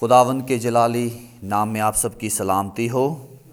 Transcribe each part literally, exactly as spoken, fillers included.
खुदावंद के जलाली नाम में आप सबकी सलामती हो।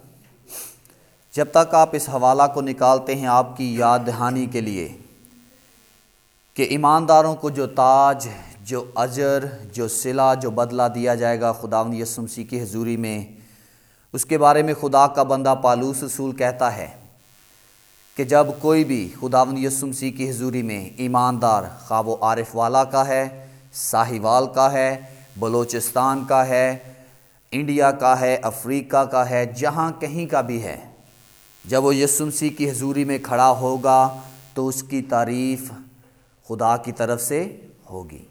जब तक आप इस हवाला को निकालते हैं आपकी याद दहानी के लिए कि ईमानदारों को जो ताज, जो अजर, जो सिला, जो बदला दिया जाएगा खुदावंद यीशु मसीह की हजूरी में, उसके बारे में खुदा का बंदा पालूस रसूल कहता है कि जब कोई भी खुदावंद यीशु मसीह की हजूरी में ईमानदार, खा वो आरिफ वाला का है, साहिवाल का है, बलोचिस्तान का है, इंडिया का है, अफ्रीका का है, जहाँ कहीं का भी है, जब वो यीशु मसीह की हजूरी में खड़ा होगा तो उसकी तारीफ़ खुदा की तरफ से होगी।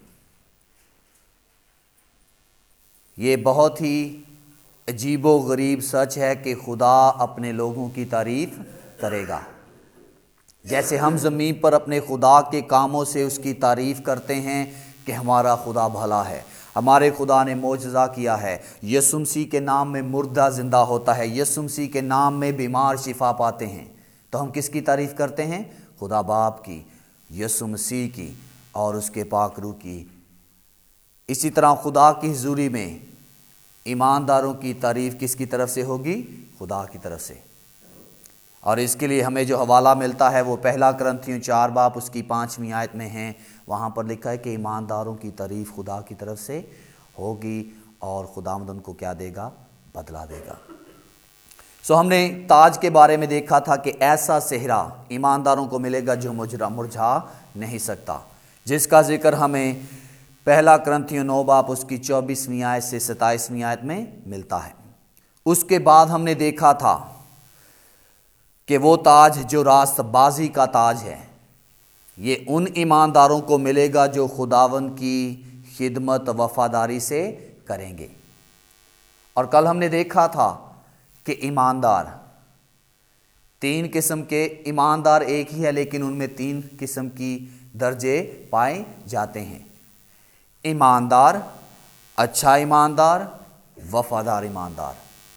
ये बहुत ही अजीबो गरीब सच है कि खुदा अपने लोगों की तारीफ़ करेगा। जैसे हम ज़मीन पर अपने खुदा के कामों से उसकी तारीफ़ करते हैं कि हमारा खुदा भला है, हमारे खुदा ने मोजज़ा किया है, यीशु मसीह के नाम में मुर्दा ज़िंदा होता है, यीशु मसीह के नाम में बीमार शिफा पाते हैं, तो हम किसकी तारीफ़ करते हैं? खुदा बाप की, यीशु मसीह की और उसके पाक रूह की। इसी तरह खुदा की हुजूरी में ईमानदारों की तारीफ़ किसकी तरफ से होगी? खुदा की तरफ से। और इसके लिए हमें जो हवाला मिलता है वो पहला करंथियों चार बाप उसकी पाँचवीं आयत में है। वहाँ पर लिखा है कि ईमानदारों की तारीफ़ खुदा की तरफ से होगी और खुदावंद उनको क्या देगा? बदला देगा। सो हमने ताज के बारे में देखा था कि ऐसा सेहरा ईमानदारों को मिलेगा जो मुजरा मुरझा नहीं सकता, जिसका जिक्र हमें पहला करंथियों नौ बाप उसकी चौबीसवीं आयत से सताईसवीं आयत में मिलता है। उसके बाद हमने देखा था कि वो ताज जो रास्तबाजी का ताज है, ये उन ईमानदारों को मिलेगा जो खुदावंद की खिदमत वफादारी से करेंगे। और कल हमने देखा था कि ईमानदार, तीन किस्म के ईमानदार एक ही है लेकिन उनमें तीन किस्म की दर्जे पाए जाते हैं। ईमानदार, अच्छा ईमानदार, वफादार ईमानदार।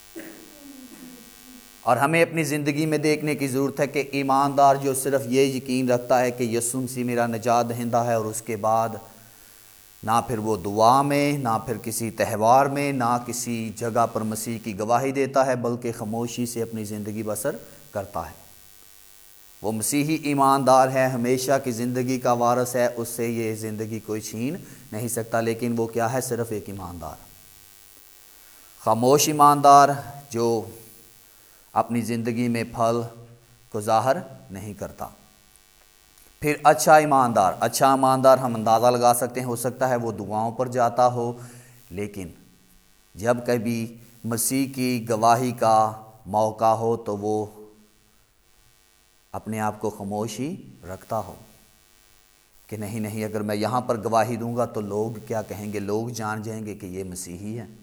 और हमें अपनी ज़िंदगी में देखने की ज़रूरत है कि ईमानदार जो सिर्फ़ ये यकीन रखता है कि यीशु मसीह मेरा निजात दहिंदा है, और उसके बाद ना फिर वो दुआ में, ना फिर किसी त्यौहार में, ना किसी जगह पर मसीह की गवाही देता है, बल्कि खामोशी से अपनी ज़िंदगी बसर करता है, वो मसीही ईमानदार है, हमेशा की ज़िंदगी का वारिस है, उससे ये ज़िंदगी कोई छीन नहीं सकता। लेकिन वो क्या है? सिर्फ़ एक ईमानदार, खामोश ईमानदार जो अपनी ज़िंदगी में फल को ज़ाहिर नहीं करता। फिर अच्छा ईमानदार, अच्छा ईमानदार हम अंदाज़ा लगा सकते हैं, हो सकता है वो दुआओं पर जाता हो, लेकिन जब कभी मसीह की गवाही का मौका हो तो वो अपने आप को खामोश ही रखता हो कि नहीं नहीं, अगर मैं यहाँ पर गवाही दूंगा तो लोग क्या कहेंगे, लोग जान जाएंगे कि ये मसीही है।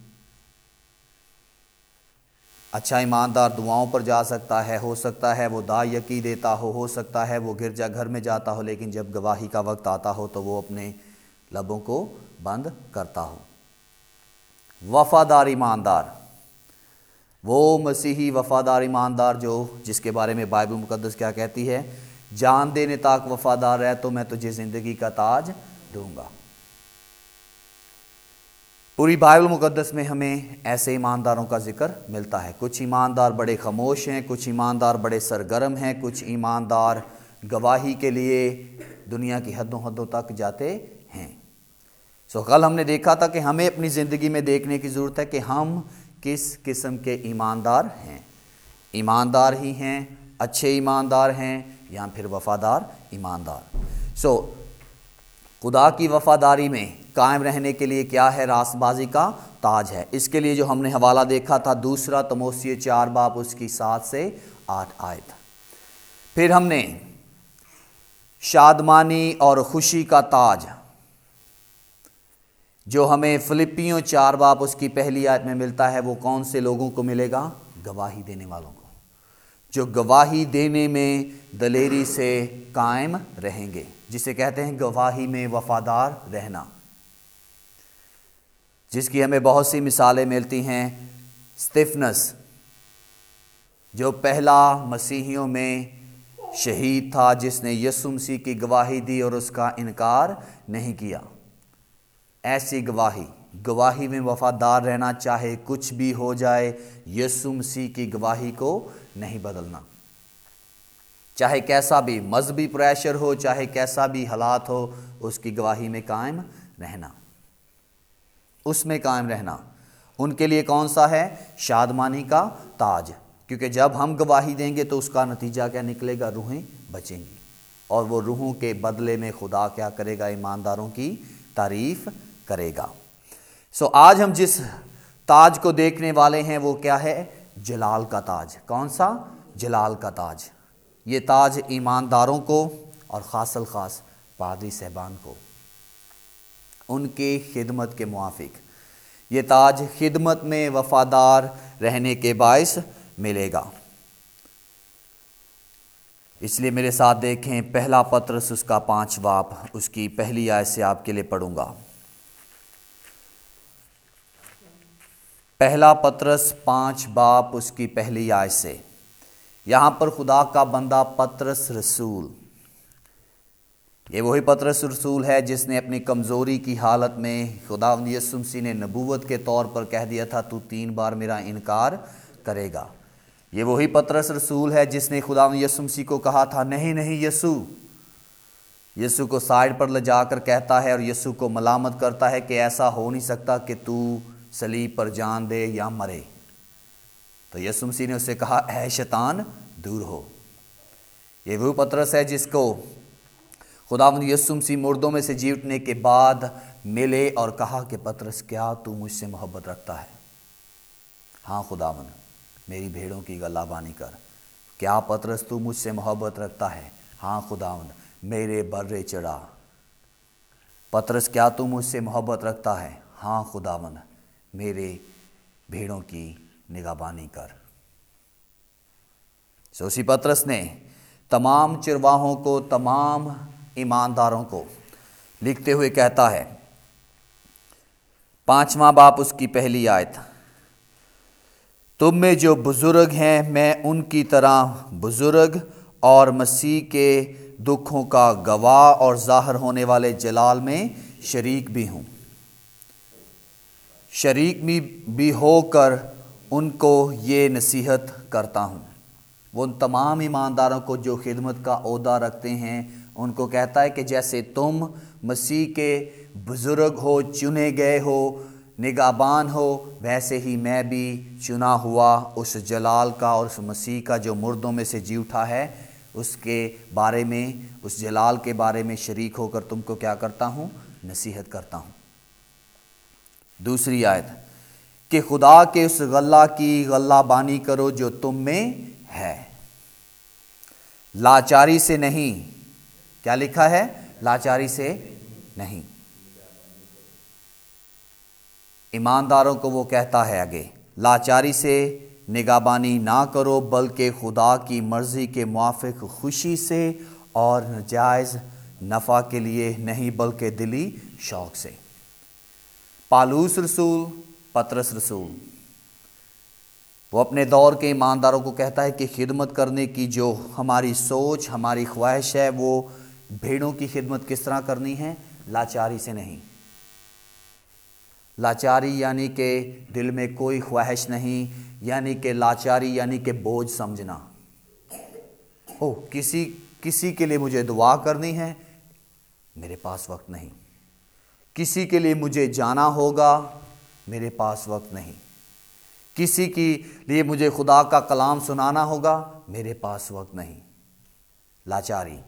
अच्छा ईमानदार दुआओं पर जा सकता है, हो सकता है वो दायकी देता हो हो सकता है वो गिरजा घर में जाता हो, लेकिन जब गवाही का वक्त आता हो तो वो अपने लबों को बंद करता हो। वफादार ईमानदार, वो मसीही वफादार ईमानदार जो जिसके बारे में बाइबल मुकद्दस क्या कहती है? जान देने तक वफादार है तो मैं तुझे ज़िंदगी का ताज दूंगा। पूरी बाइबल मुकद्दस में हमें ऐसे ईमानदारों का जिक्र मिलता है। कुछ ईमानदार बड़े खामोश हैं, कुछ ईमानदार बड़े सरगर्म हैं, कुछ ईमानदार गवाही के लिए दुनिया की हदों हदों तक जाते हैं। सो कल हमने देखा था कि हमें अपनी ज़िंदगी में देखने की ज़रूरत है कि हम किस किस्म के ईमानदार हैं। ईमानदार ही हैं, अच्छे ईमानदार हैं, या फिर वफादार ईमानदार। सो खुदा की वफादारी में कायम रहने के लिए क्या है? रास्तबाजी का ताज है। इसके लिए जो हमने हवाला देखा था दूसरा तमोथी चार बाप उसकी सात से आठ आयत। फिर हमने शादमानी और खुशी का ताज जो हमें फिलिपियों चार बाप उसकी पहली आयत में मिलता है, वो कौन से लोगों को मिलेगा? गवाही देने वालों को, जो गवाही देने में दलेरी से कायम रहेंगे, जिसे कहते हैं गवाही में वफादार रहना, जिसकी हमें बहुत सी मिसालें मिलती हैं। स्तिफनस जो पहला मसीहियों में शहीद था, जिसने यीशु मसीह की गवाही दी और उसका इनकार नहीं किया, ऐसी गवाही गवाही में वफादार रहना, चाहे कुछ भी हो जाए। यीशु मसीह की गवाही को नहीं बदलना, चाहे कैसा भी मजहबी प्रेशर हो, चाहे कैसा भी हालात हो, उसकी गवाही में कायम रहना, उसमें कायम रहना। उनके लिए कौन सा है? शादमानी का ताज। क्योंकि जब हम गवाही देंगे तो उसका नतीजा क्या निकलेगा? रूहें बचेंगी, और वो रूहों के बदले में खुदा क्या करेगा? ईमानदारों की तारीफ करेगा। सो आज हम जिस ताज को देखने वाले हैं वो क्या है? जलाल का ताज। कौन सा? जलाल का ताज। ये ताज ईमानदारों को और ख़ासल ख़ास पादरी सहबान को उनके खिदमत के मुआफिक ये ताज खिदमत में वफादार रहने के बायस मिलेगा। इसलिए मेरे साथ देखें पहला पत्रस उसका पाँच बाब, उसकी पहली आयत से आपके लिए पढ़ूंगा। पहला पत्रस पाँच बाब उसकी पहली आयत से। यहाँ पर खुदा का बंदा पत्रस रसूल, ये वही पत्रस रसूल है जिसने अपनी कमज़ोरी की हालत में खुदावंद यीशु मसीह ने नबूवत के तौर पर कह दिया था तू तीन बार मेरा इनकार करेगा। ये वही पत्रस रसूल है जिसने खुदावंद यीशु मसीह को कहा था नहीं नहीं यीशु, यीशु को साइड पर ले जाकर कहता है और यीशु को मलामत करता है कि ऐसा हो नहीं सकता कि तू सलीब पर जान दे या मरे। तो यीशु मसीह ने उससे कहा ऐ शैतान दूर हो। ये वही पत्रस है जिसको खुदावंद यीशु मसीह मुर्दों में से जी उठने के बाद मिले और कहा कि पत्रस क्या तू मुझसे मोहब्बत रखता है? हाँ खुदावंद, मेरी भेड़ों की गलाबानी कर। क्या पत्रस तू मुझसे मोहब्बत रखता है? हाँ खुदावंद, मेरे बर्रे चढ़ा। पत्रस क्या तू मुझसे मोहब्बत रखता है? हाँ खुदावंद, मेरे भेड़ों की निगाहबानी कर। सो उसी पत्रस ने तमाम चिरवाहों को, तमाम ईमानदारों को लिखते हुए कहता है, पांचवा बाप उसकी पहली आयत, तुम में जो बुजुर्ग हैं मैं उनकी तरह बुजुर्ग और मसीह के दुखों का गवाह और जाहिर होने वाले जलाल में शरीक भी हूँ। शरीक भी, भी होकर उनको ये नसीहत करता हूँ। वो उन तमाम ईमानदारों को जो खिदमत का ओहदा रखते हैं उनको कहता है कि जैसे तुम मसीह के बुजुर्ग हो, चुने गए हो, निगाहबान हो, वैसे ही मैं भी चुना हुआ उस जलाल का और उस मसीह का जो मुर्दों में से जी उठा है उसके बारे में, उस जलाल के बारे में शरीक होकर तुमको क्या करता हूँ? नसीहत करता हूँ। दूसरी आयत कि खुदा के उस गल्ला की गल्लाबानी करो जो तुम में है, लाचारी से नहीं। क्या लिखा है? लाचारी से नहीं। ईमानदारों को वो कहता है आगे, लाचारी से निगाहबानी ना करो बल्कि खुदा की मर्जी के मुआफिक खुशी से और नाजायज़ नफ़ा के लिए नहीं बल्कि दिली शौक़ से। पालूस रसूल, पतरस रसूल, वो अपने दौर के ईमानदारों को कहता है कि खिदमत करने की जो हमारी सोच, हमारी ख्वाहिश है, वो भेड़ों की खिदमत किस तरह करनी है? लाचारी से नहीं। लाचारी यानी कि दिल में कोई ख्वाहिश नहीं, यानी कि लाचारी यानी कि बोझ समझना। ओ किसी किसी के लिए मुझे दुआ करनी है, मेरे पास वक्त नहीं। किसी के लिए मुझे जाना होगा, मेरे पास वक्त नहीं। किसी के लिए मुझे खुदा का कलाम सुनाना होगा, मेरे पास वक्त नहीं। लाचारी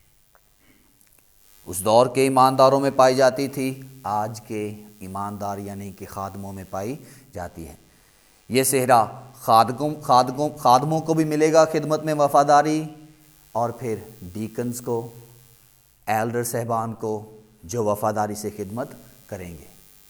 उस दौर के ईमानदारों में पाई जाती थी, आज के ईमानदार यानी कि खादमों में पाई जाती है। ये सेहरा खादकों खादकों खादमों को भी मिलेगा खिदमत में वफादारी, और फिर डीकन्स को, एल्डर सहबान को जो वफादारी से खिदमत करेंगे।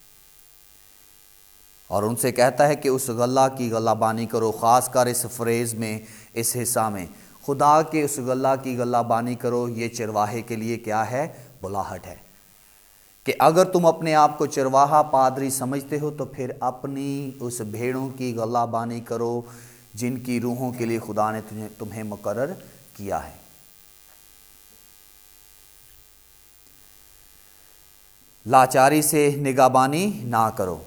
और उनसे कहता है कि उस गल्ला की गल्लाबानी करो। ख़ासकर इस फ्रेज़ में, इस हिस्सा में, खुदा के उस गल्ला की गल्लाबानी करो। ये चरवाहे के लिए क्या है? बुलाहट है कि अगर तुम अपने आप को चरवाहा पादरी समझते हो तो फिर अपनी उस भेड़ों की गल्लाबानी करो जिनकी रूहों के लिए खुदा ने तुम्हें तुम्हें मुकर्रर किया है। लाचारी से निगाहबानी ना करो।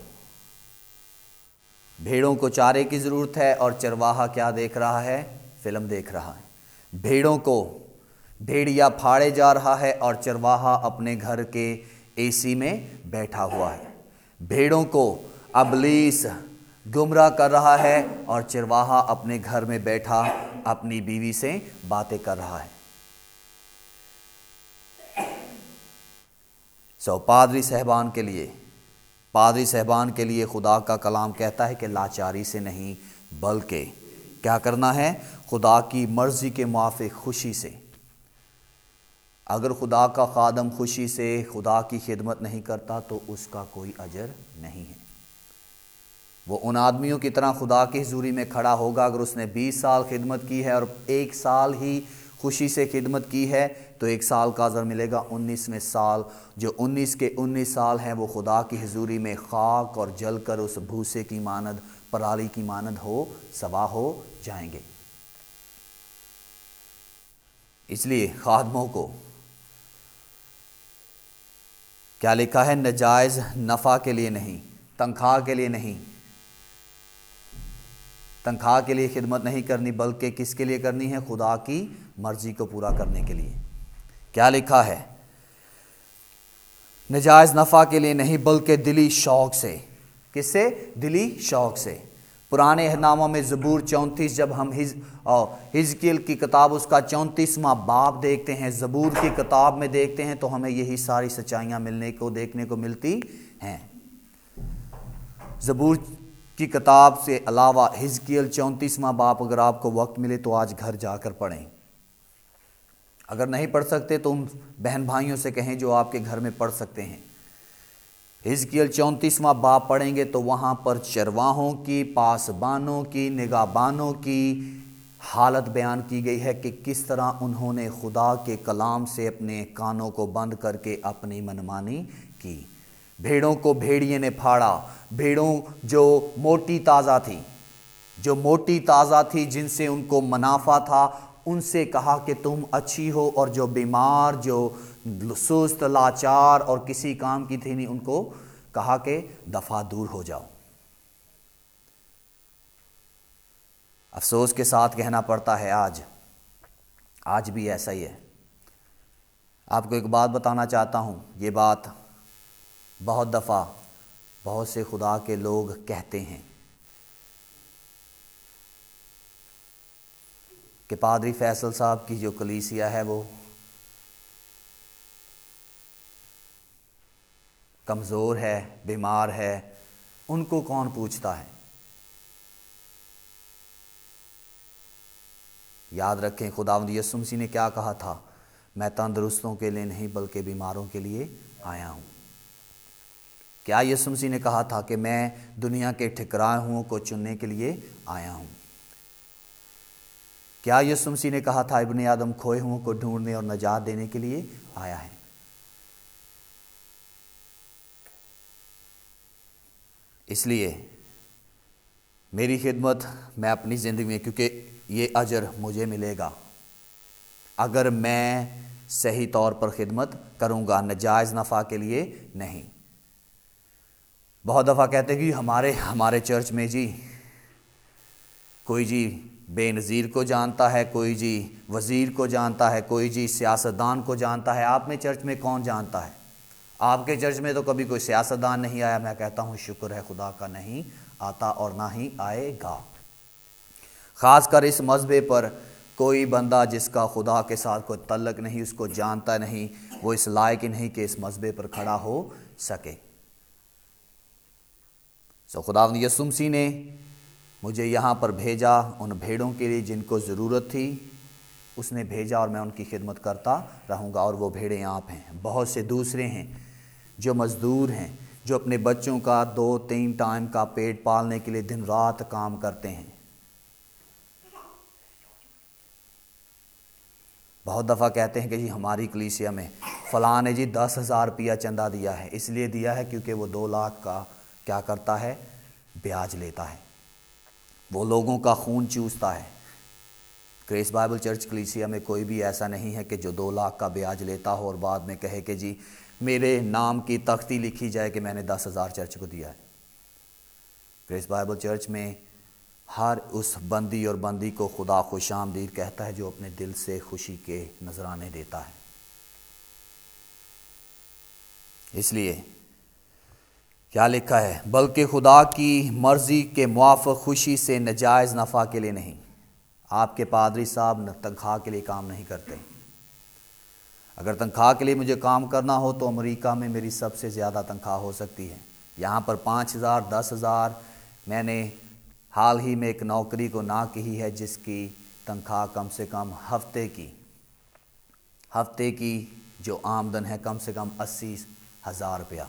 भेड़ों को चारे की ज़रूरत है और चरवाहा क्या देख रहा है? फिल्म देख रहा है। भेड़ों को भेड़िया फाड़े जा रहा है और चरवाहा अपने घर के एसी में बैठा हुआ है। भेड़ों को अबलीस गुमराह कर रहा है और चरवाहा अपने घर में बैठा अपनी बीवी से बातें कर रहा है। सो पादरी साहबान के लिए पादरी साहबान के लिए खुदा का कलाम कहता है कि लाचारी से नहीं बल्कि क्या करना है? खुदा की मर्जी के मुआफिक खुशी से। अगर खुदा का खादम खुशी से खुदा की खिदमत नहीं करता तो उसका कोई अजर नहीं है। वो उन आदमियों की तरह खुदा की हुजूरी में खड़ा होगा। अगर उसने बीस साल खिदमत की है और एक साल ही खुशी से खिदमत की है तो एक साल का अजर मिलेगा। उन्नीसवें साल जो उन्नीस के उन्नीस साल हैं वो खुदा की हुजूरी में खाक और जल कर उस भूसे की मानद, पराली की मानद हो सवा हो जाएंगे। इसलिए खादमों को क्या लिखा है? नजायज़ नफ़ा के लिए नहीं, तनख्वाह के लिए नहीं, तनख्वाह के लिए खिदमत नहीं करनी बल्कि किसके लिए करनी है? खुदा की मर्जी को पूरा करने के लिए। क्या लिखा है? नजायज़ नफ़ा के लिए नहीं बल्कि दिली शौक़ से। किससे? दिली शौक़ से। पुराने अहदनामा में ज़बूर चौंतीस, जब हम हिज हिजकियल की किताब उसका चौंतीसवां बाब देखते हैं, ज़बूर की किताब में देखते हैं तो हमें यही सारी सच्चाइयाँ मिलने को देखने को मिलती हैं। ज़बूर की किताब से अलावा हिजकियल चौंतीसवां बाब अगर आपको वक्त मिले तो आज घर जाकर पढ़ें। अगर नहीं पढ़ सकते तो उन बहन भाइयों से कहें जो आपके घर में पढ़ सकते हैं। हिजकियल चौंतीसवां बाब पढ़ेंगे तो वहाँ पर चरवाहों की, पासबानों की, निगाहबानों की हालत बयान की गई है कि किस तरह उन्होंने खुदा के कलाम से अपने कानों को बंद करके अपनी मनमानी की। भेड़ों को भेड़िए ने फाड़ा। भेड़ों जो मोटी ताज़ा थी, जो मोटी ताज़ा थी जिनसे उनको मुनाफा था, उनसे कहा कि तुम अच्छी हो, और जो बीमार, जो सुस्त, लाचार और किसी काम की थी नहीं, उनको कहा कि दफा दूर हो जाओ। अफसोस के साथ कहना पड़ता है आज आज भी ऐसा ही है। आपको एक बात बताना चाहता हूँ, ये बात बहुत दफ़ा बहुत से खुदा के लोग कहते हैं कि पादरी फैसल साहब की जो कलीसिया है वो कमज़ोर है, बीमार है, उनको कौन पूछता है। याद रखें खुदावंद यीशु मसीह ने क्या कहा था? मैं तंदुरुस्तों के लिए नहीं बल्कि बीमारों के लिए आया हूँ। क्या यीशु मसीह ने कहा था कि मैं दुनिया के ठिकराए हुओं को चुनने के लिए आया हूँ? क्या यीशु मसीह ने कहा था इब्ने आदम खोए हुओं को ढूंढने और नजात देने के लिए आया है? इसलिए मेरी खिदमत मैं अपनी ज़िंदगी में, क्योंकि ये अजर मुझे मिलेगा अगर मैं सही तौर पर खिदमत करूँगा, नजायज़ नफ़ा के लिए नहीं। बहुत दफ़ा कहते हैं कि हमारे हमारे चर्च में जी कोई जी बेनज़ीर को जानता है, कोई जी वज़ीर को जानता है, कोई जी सियासतदान को जानता है। आप में चर्च में कौन जानता है? आपके चर्च में तो कभी कोई सियासतदान नहीं आया। मैं कहता हूँ शुक्र है खुदा का, नहीं आता और ना ही आएगा। ख़ासकर इस मज़हबे पर कोई बंदा जिसका खुदा के साथ कोई तल्लक नहीं, उसको जानता नहीं, वो इस लायक ही नहीं कि इस मज़हबे पर खड़ा हो सके। सो खुदावंद यीशु मसीह ने मुझे यहाँ पर भेजा उन भेड़ों के लिए जिनको ज़रूरत थी, उसने भेजा और मैं उनकी खिदमत करता रहूँगा। और वो भेड़ें आप हैं। बहुत से दूसरे हैं जो मज़दूर हैं, जो अपने बच्चों का दो तीन टाइम का पेट पालने के लिए दिन रात काम करते हैं। बहुत दफ़ा कहते हैं कि जी हमारी कलीसिया में फ़लाँ ने जी दस हज़ार रुपया चंदा दिया है। इसलिए दिया है क्योंकि वो दो लाख का क्या करता है? ब्याज लेता है। वो लोगों का खून चूसता है। ग्रेस बाइबल चर्च कलीसिया में कोई भी ऐसा नहीं है कि जो दो लाख का ब्याज लेता हो और बाद में कहे कि जी मेरे नाम की तख्ती लिखी जाए कि मैंने दस हज़ार चर्च को दिया है। ग्रेस बाइबल चर्च में हर उस बंदी और बंदी को खुदा खुशामदीद कहता है जो अपने दिल से खुशी के नजराने देता है। इसलिए क्या लिखा है, बल्कि खुदा की मर्जी के मुआफ़िक खुशी से नजायज़ नफ़ा के लिए नहीं। आपके पादरी साहब तनख्वाह के लिए काम नहीं करते। अगर तनख्वाह के लिए मुझे काम करना हो तो अमेरिका में मेरी सबसे ज़्यादा तनख्वाह हो सकती है। यहाँ पर पाँच हज़ार दस हज़ार मैंने हाल ही में एक नौकरी को ना कही है जिसकी तनख्वाह कम से कम हफ्ते की हफ्ते की जो आमदन है कम से कम अस्सी हज़ार रुपया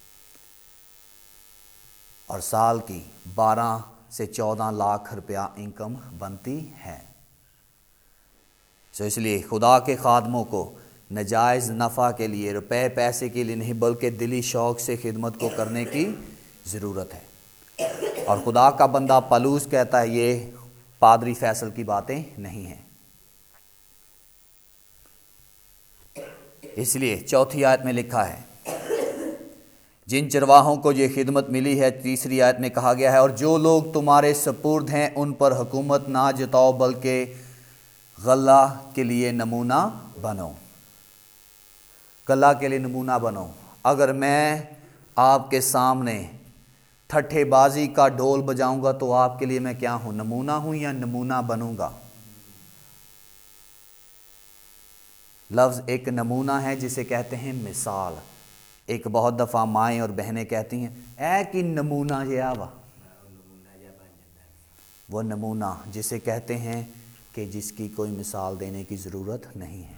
और साल की बारह से चौदह लाख रुपया इनकम बनती है। तो इसलिए खुदा के खादमों को नजायज़ नफ़ा के लिए, रुपए पैसे के लिए नहीं, बल्कि दिली शौक़ से खिदमत को करने की ज़रूरत है। और खुदा का बंदा पलूस कहता है ये पादरी फैसल की बातें नहीं हैं। इसलिए चौथी आयत में लिखा है, जिन चरवाहों को ये खिदमत मिली है, तीसरी आयत में कहा गया है, और जो लोग तुम्हारे सपुर्द हैं उन पर हुकूमत ना जताओ बल्कि गल्ला के लिए नमूना बनो। गल्ला के लिए नमूना बनो। अगर मैं आपके सामने ठट्ठेबाजी का ढोल बजाऊंगा तो आपके लिए मैं क्या हूं, नमूना हूं या नमूना बनूंगा? लफ्ज़ एक नमूना है जिसे कहते हैं मिसाल। एक बहुत दफ़ा माएँ और बहनें कहती हैं ऐ कि नमूना ये आवा, वो नमूना जिसे कहते हैं कि जिसकी कोई मिसाल देने की ज़रूरत नहीं है।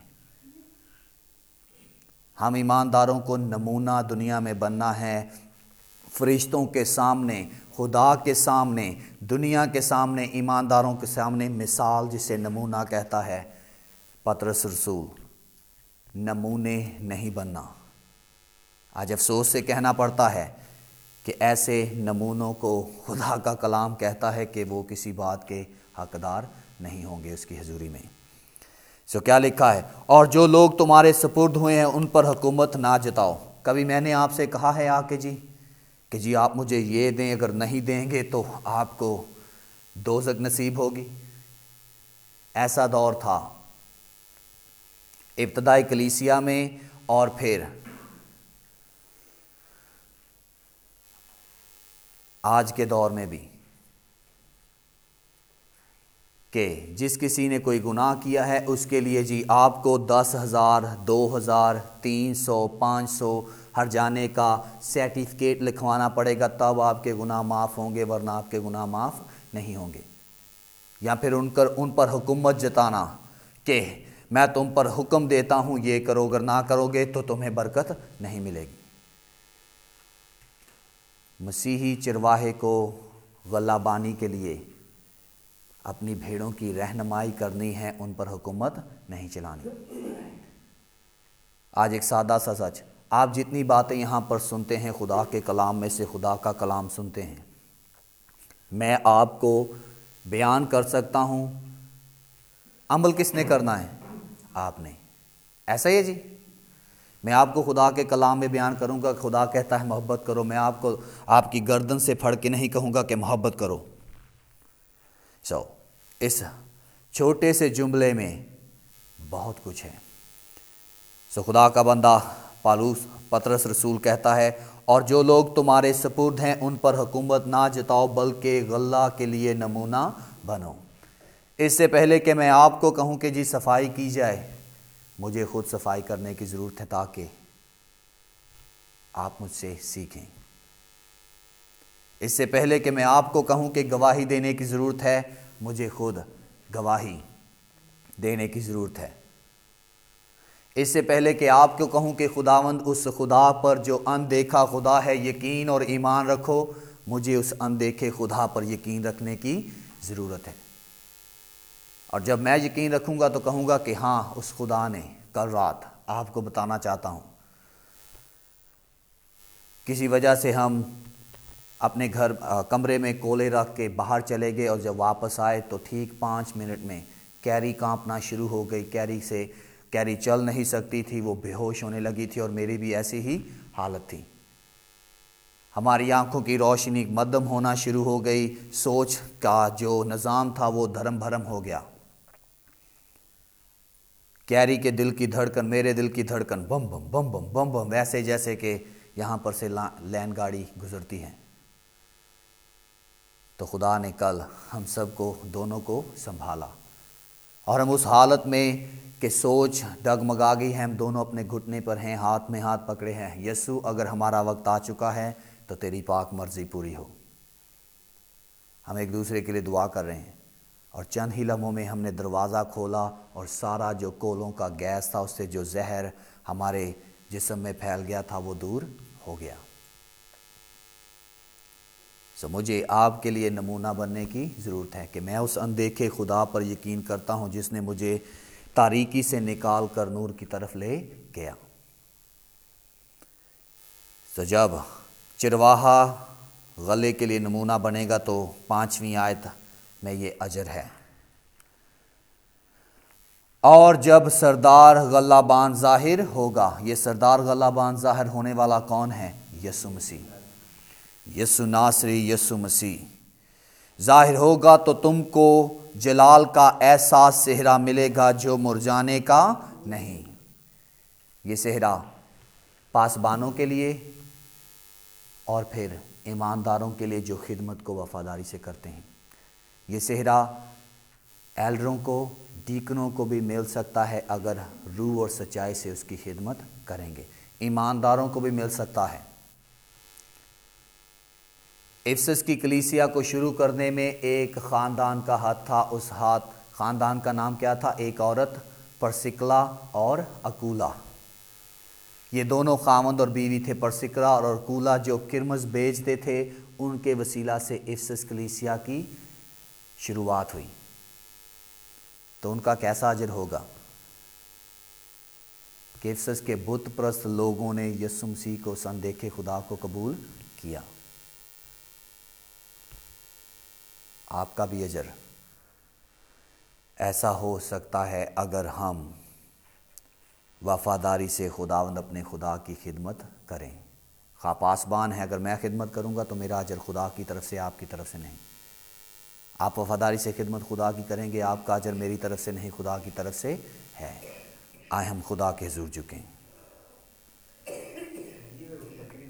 हम ईमानदारों को नमूना दुनिया में बनना है, फरिश्तों के सामने, खुदा के सामने, दुनिया के सामने, ईमानदारों के सामने मिसाल जिसे नमूना कहता है पतरस रसूल, नमूने नहीं बनना। आज अफसोस से कहना पड़ता है कि ऐसे नमूनों को खुदा का कलाम कहता है कि वो किसी बात के हकदार नहीं होंगे उसकी हजूरी में। सो क्या लिखा है, और जो लोग तुम्हारे सपुर्द हुए हैं उन पर हुकूमत ना जताओ। कभी मैंने आपसे कहा है आके जी कि जी आप मुझे ये दें, अगर नहीं देंगे तो आपको दोज़ख नसीब होगी? ऐसा दौर था इब्तदाई कलीसिया में और फिर आज के दौर में भी, कि जिस किसी ने कोई गुनाह किया है उसके लिए जी आपको दस हज़ार दो हज़ार तीन सौ पाँच सौ हर जाने का सर्टिफिकेट लिखवाना पड़ेगा, तब आपके गुनाह माफ़ होंगे, वरना आपके गुनाह माफ़ नहीं होंगे। या फिर उनकर उन पर हुकूमत जताना कि मैं तुम पर हुक्म देता हूँ ये करो, अगर ना करोगे तो तुम्हें बरकत नहीं मिलेगी। मसीही चिरवाहे को गल्लाबानी के लिए अपनी भेड़ों की रहनुमाई करनी है, उन पर हुकूमत नहीं चलानी। आज एक सादा सा सच, आप जितनी बातें यहाँ पर सुनते हैं खुदा के कलाम में से खुदा का कलाम सुनते हैं, मैं आपको बयान कर सकता हूँ, अमल किसने करना है? आपने। ऐसा ही है जी, मैं आपको खुदा के कलाम में बयान करूँगा, खुदा कहता है मोहब्बत करो, मैं आपको आपकी गर्दन से फड़ के नहीं कहूँगा कि मोहब्बत करो। सो so, इस छोटे से जुमले में बहुत कुछ है। सो so, खुदा का बंदा पालूस पतरस रसूल कहता है, और जो लोग तुम्हारे सपुर्द हैं उन पर हुकूमत ना जताओ बल्कि गल्ला के लिए नमूना बनो। इससे पहले कि मैं आपको कहूँ कि जी सफाई की जाए, मुझे खुद सफाई करने की ज़रूरत है ताकि आप मुझसे सीखें। इससे पहले कि मैं आपको कहूँ कि गवाही देने की ज़रूरत है, मुझे खुद गवाही देने की ज़रूरत है। इससे पहले कि आपको कहूँ कि खुदावंद उस खुदा पर जो अनदेखा खुदा है यकीन और ईमान रखो, मुझे उस अनदेखे खुदा पर यकीन रखने की ज़रूरत है। और जब मैं यकीन रखूँगा तो कहूँगा कि हाँ, उस खुदा ने कल रात आपको बताना चाहता हूँ, किसी वजह से हम अपने घर आ, कमरे में कोले रख के बाहर चले गए और जब वापस आए तो ठीक पाँच मिनट में कैरी कांपना शुरू हो गई, कैरी से कैरी चल नहीं सकती थी, वो बेहोश होने लगी थी और मेरी भी ऐसी ही हालत थी। हमारी आंखों की रोशनी मद्धम होना शुरू हो गई, सोच का जो निज़ाम था वो धर्म भरम हो गया। कैरी के दिल की धड़कन, मेरे दिल की धड़कन बम बम बम बम बम बम, वैसे जैसे कि यहाँ पर से लैन गाड़ी गुजरती है। तो खुदा ने कल हम सब को दोनों को संभाला और हम उस हालत में कि सोच डगमगा गई है, हम दोनों अपने घुटने पर हैं, हाथ में हाथ पकड़े हैं। यीशु, अगर हमारा वक्त आ चुका है तो तेरी पाक मर्जी पूरी हो। हम एक दूसरे के लिए दुआ कर रहे हैं और चंद ही लम्हों में हमने दरवाज़ा खोला और सारा जो कोलों का गैस था, उससे जो जहर हमारे जिस्म में फैल गया था वो दूर हो गया। सो मुझे आपके लिए नमूना बनने की ज़रूरत है कि मैं उस अनदेखे खुदा पर यकीन करता हूँ जिसने मुझे तारीकी से निकाल कर नूर की तरफ ले गया। सो जब चिरवाहा गले के लिए नमूना बनेगा तो पांचवीं आयत में ये अजर है, और जब सरदार गल्लाबान जाहिर होगा। ये सरदार गल्लाबान जाहिर होने वाला कौन है? यीशु मसीह, यीशु नासरी, यीशु मसीह जाहिर होगा तो तुमको जलाल का ऐसा सेहरा मिलेगा जो मुरझाने का नहीं। ये सेहरा पासबानों के लिए और फिर ईमानदारों के लिए जो खिदमत को वफादारी से करते हैं। ये सेहरा एल्डरों को, डीकनों को भी मिल सकता है अगर रूह और सच्चाई से उसकी खिदमत करेंगे। ईमानदारों को भी मिल सकता है। इफिसस की कलीसिया को शुरू करने में एक ख़ानदान का हाथ था। उस हाथ ख़ानदान का नाम क्या था? एक औरत, परसिकला और अकूला। ये दोनों खामद और बीवी थे। परसिकला और अकूला जो किरमस बेचते थे, उनके वसीला से इफिसस कलीसिया की शुरुआत हुई। तो उनका कैसा अजर होगा कि इफिसस के बुत परस्त लोगों ने यीशु मसीह को, अनदेखे खुदा को कबूल किया। आपका भी अजर ऐसा हो सकता है अगर हम वफादारी से खुदावंद अपने खुदा की खिदमत करें। खा पासबान है, अगर मैं खिदमत करूंगा तो मेरा अजर खुदा की तरफ से, आपकी तरफ से नहीं। आप वफादारी से खिदमत खुदा की करेंगे, आपका अजर मेरी तरफ से नहीं, खुदा की तरफ से है। आए हम खुदा के हुज़ूर झुकें।